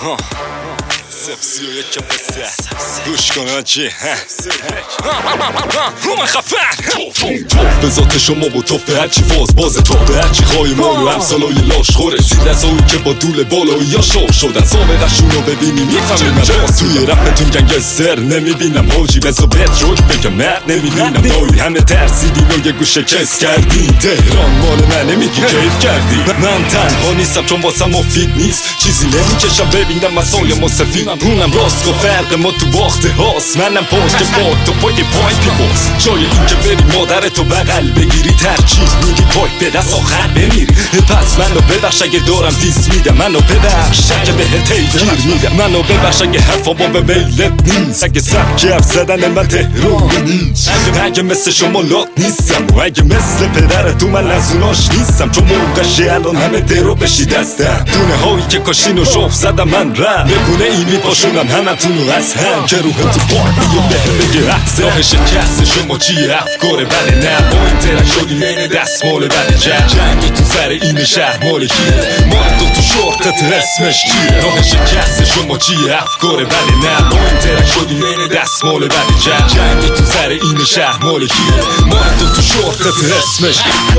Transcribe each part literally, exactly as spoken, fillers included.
سفسی و یک بسته گوش کن آجی من خفن به ذات شما و توفه هرچی فاز باز توفه هرچی خواهی ما رو همسالای لاش خوره زیر از هایی که با دول بالایی یا شاه شدن سابقشون رو ببینی میفهمی من باز توی رفتون گنگستر نمیبینم حاجی بزا بهت روک بگم مرد نمیبینم دایی همه ترسیدین و یه گوشه کس کردین تهران مال من نمیگی کیف کردی من تنها نیستم چون واسم مفید نیست چیزی نمیکشم ببینم مسای ما سفیدم اونم راست و فرق ما تو باخته هاست منم پشت پا تو پای پای پیباز جای این که بری مادرتو بغل بگیری ترچی میگی پای به دست آخر بمیری پس منو ببخش اگه دارم دیس میدم منو ببخش اگه بهت تیگیر میدم منو ببخش اگه حرفا با به میلت نیست اگه سبکی حرف زدن من تهران نیست اگه مثل شما لات نیستم و اگه مثل پدرتو من از اوناش نیستم چون موقعشه الان همه درو بشی دستم دونه هایی که کاشین و شوف زدم من رم بگونه ای میپاشونم همه تونو از هم که روح تو پاک میگه بهم بگه احسن راه شکست شما چیه افکار بده نه با این ترک شدی این دست مال بده جنگ جنگی تو سر این شهر مال کیه مال تو تو شورتت اسمش چیه راه شکست شما چیه افکار بده نه با این ترک شدی این دست مال بده جنگ جنگی تو سر این شهر مال کیه مال تو تو شورتت اسمش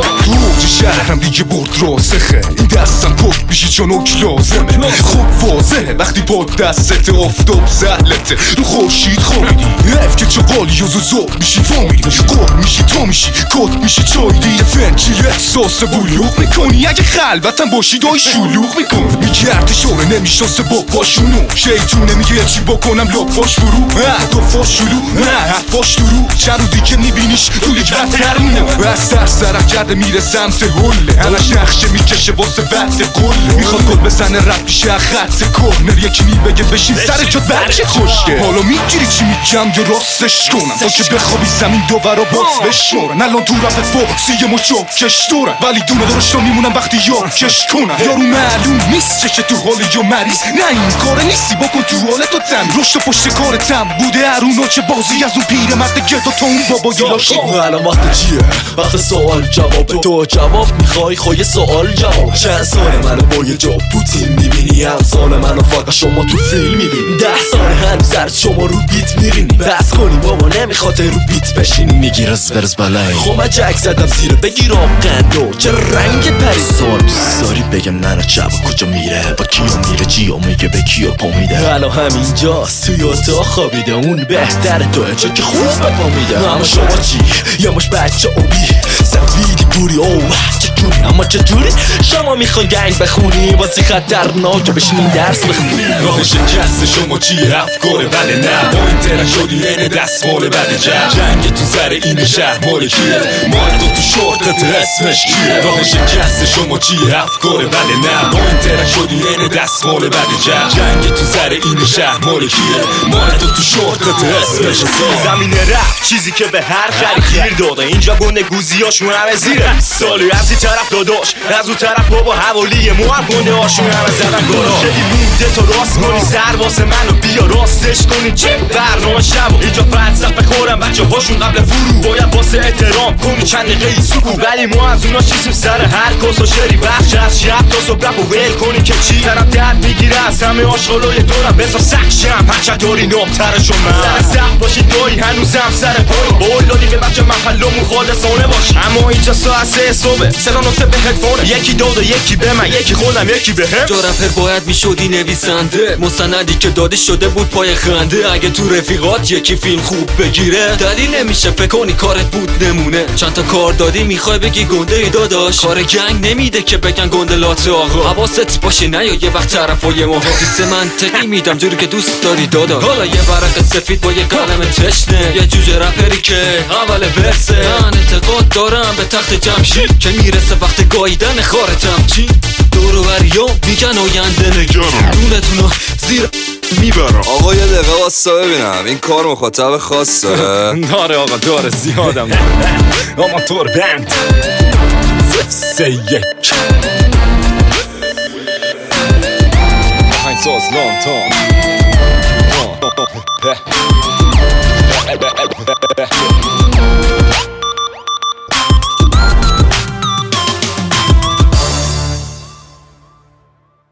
تو شهرم دیگه برد راسخه این دستم پک میشی چون اوک لازمه خوب واضحه وقتی پاک دستت آفتاب زهلته رو خورشید خوابیدی اف که چقالی و زوزو میشی فامیلی قول میشی تو میشی کد میشی چایدی فنچی احساس بلوغ میکنی اگه خلوتم باشی دای شلوغ میکن میگی ارتشاره نمیشناسه با پاشونو شیطونه میگه چی بکنم لپاش فرو اهدافاش شلو نه حرفاش درو چند رو دیگه میبینیش تو لیگ بدترونه از سر سرک کرده میره سمت هله همش نقشه میکشه واسه وقت قله میخواد گل بزنه رد میشه خط کورنر یکی میبگه بشین سر جات بچه خوشگه حالا میگیری چی میگم یا راستش کنم تا که بخوابی زمین دوباره باز بشورن الان تو رفت فارسی یه مچو کش دورن ولی دونه دارشتا میمونم وقتی یا کش کنم یارو معلوم نیست چه تو حالی یا مریض نه این کاره نیستی بکن تو حالت و تن رشد پشت کارتم بوده ارونا چه بازی از اون پیر مرد گدا تا اون بابا گلاشی الان وقت چیه وقت سوال جواب تو جواب میخوای خواهی سوال جواب چند سال منو با یه جا پوتین میبینی هم سال منو فقط شما تو فیلم میبینی ده سال هنوز از شما رو بیت میرینی بس کنی بابا نمیخواد رو بیت بشینی میگی رز برز بلای خب من جک زدم زیره بگیر آب قندو چه رنگ پری سوال دوست بگم نه چه کجا میره با کیا میره چیا میگه به کیا پا میده الان همینجاست توی اتاق خوابیده اون بهتره توه چه که خوب پا میده اما شما چی یا مش بچه اوبی سفیدی گوری اوه چه جوری اما چه جوری شما میخوان گنگ بخونی واسه خطرناک بشینی درس بخونی راه شکست شما چیه افکار بده نه با این ترک شدی این دست مال بده جنگ جنگ تو سر این شهر مال کیه مال تو تو شورتت اسمش چیه راه شکست شما چیه افکار بده نه با این ترک شدی این دست مال بده جنگ جنگ تو سر این شهر مال کیه مال تو تو شورتت اسمش زمین رفت چیزی که به هر خری گیر داده اینجا گنده گوزیاشون همه زیره سالی از این طرف داداش از اون طرف بابا حوالی مو هم گنده هاشون همه زدن گارا خیلی بوده تو راست کنی سر واسه منو بیا راستش کنی چه برنامه شب اینجا فلسفه خورم بچه هاشون قبل فرو باید واسه احترام کنی چند دقیقه ای سکو ولی ما از اونا چیزیم سر هر کس و شری بخش از شب تا صبح رپ و ویل کنی که چی طرف درد میگیره از همه آشغالای دورم بزا سکشم هرچه داری نابترشون من سر سخت باشی دایی هنوزم سر پای بول دادی به بچه محلمون خالصانه باش اما اینجا ساعت سه صبح صدا نقطه به هدفونه یکی داد و یکی به من یکی خودم یکی به هم تو رپر باید میشدی نویسنده مستندی که داده شده بود پای خنده اگه تو رفیقات یکی فیلم خوب بگیره دلیل نمیشه فکر کنی کارت بود نمونه چند تا کار دادی میخوای بگی گنده ای داداش کار گنگ نمیده که بگن گنده لاته آقا حواست باشه نه یا یه وقت طرفای ما حدیث منطقی میدم جوری که دوست داری داداش حالا یه ورق سفید با یه قلم تشنه یه جوجه رپری که اول ورسه من اعتقاد دارم به تخت جمشید که میرسه وقت گاییدن خارتم چی دورو بریا میگن آینده نگرم دونتونو زیر میبرم آقا یه دقیقه واسه ببینم این کار مخاطب خاص داره داره آقا داره زیادم آماتور بند سه یک آهنگ ساز لانتان